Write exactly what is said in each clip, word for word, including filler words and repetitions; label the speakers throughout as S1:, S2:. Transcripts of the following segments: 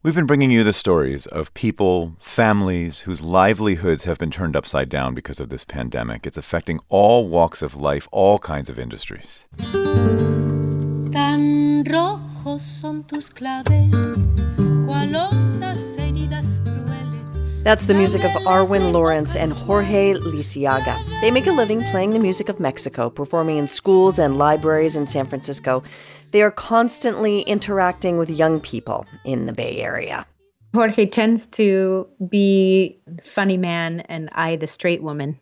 S1: We've been bringing you the stories of people, families whose livelihoods have been turned upside down because of this pandemic. It's affecting all walks of life, all kinds of industries. Tan rojos son tus claves, cual hondas heridas crueles. That's the music of Arwen Lawrence and Jorge Lisiaga. They make a living playing the music of Mexico, performing in schools and libraries in San Francisco. They are constantly interacting with young people in the Bay Area.
S2: Jorge tends to be the funny man and I the straight woman.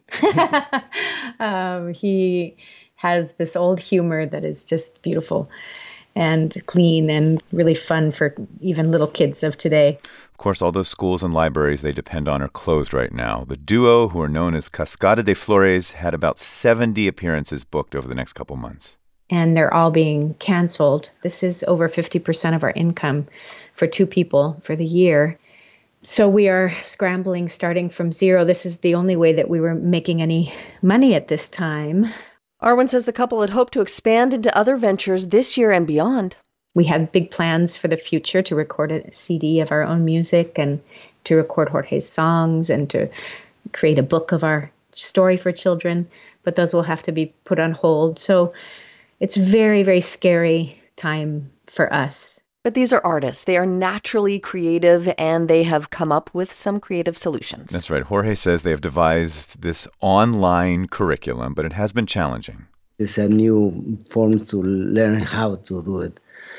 S2: um, he has this old humor that is just beautiful and clean and really fun for even little kids of today.
S1: Of course, all those schools and libraries they depend on are closed right now. The duo, who are known as Cascada de Flores, had about seventy appearances booked over the next couple months.
S2: And they're all being canceled. This is over fifty percent of our income for two people for the year. So we are scrambling, starting from zero. This is the only way that we were making any money at this time.
S1: Arwen says the couple had hoped to expand into other ventures this year and beyond.
S2: We have big plans for the future to record a C D of our own music and to record Jorge's songs and to create a book of our story for children. But those will have to be put on hold. So it's very, very scary time for us.
S1: But these are artists. They are naturally creative, and they have come up with some creative solutions. That's right. Jorge says they have devised this online curriculum, but it has been challenging.
S3: It's a new form to learn how to do it.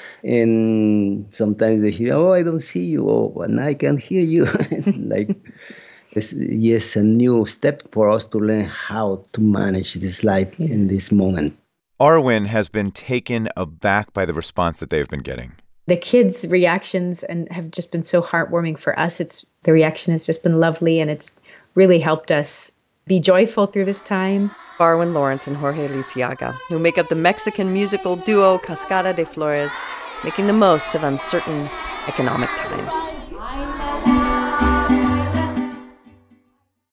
S3: And sometimes they hear, oh, I don't see you, oh, and I can hear you. Like, it's yes, a new step for us to learn how to manage this life yeah. in this moment.
S1: Arwen has been taken aback by the response that they've been getting.
S2: The kids' reactions and have just been so heartwarming for us. It's the reaction has just been lovely, and it's really helped us be joyful through this time.
S1: Arwen Lawrence and Jorge Lisiaga, who make up the Mexican musical duo Cascada de Flores, making the most of uncertain economic times.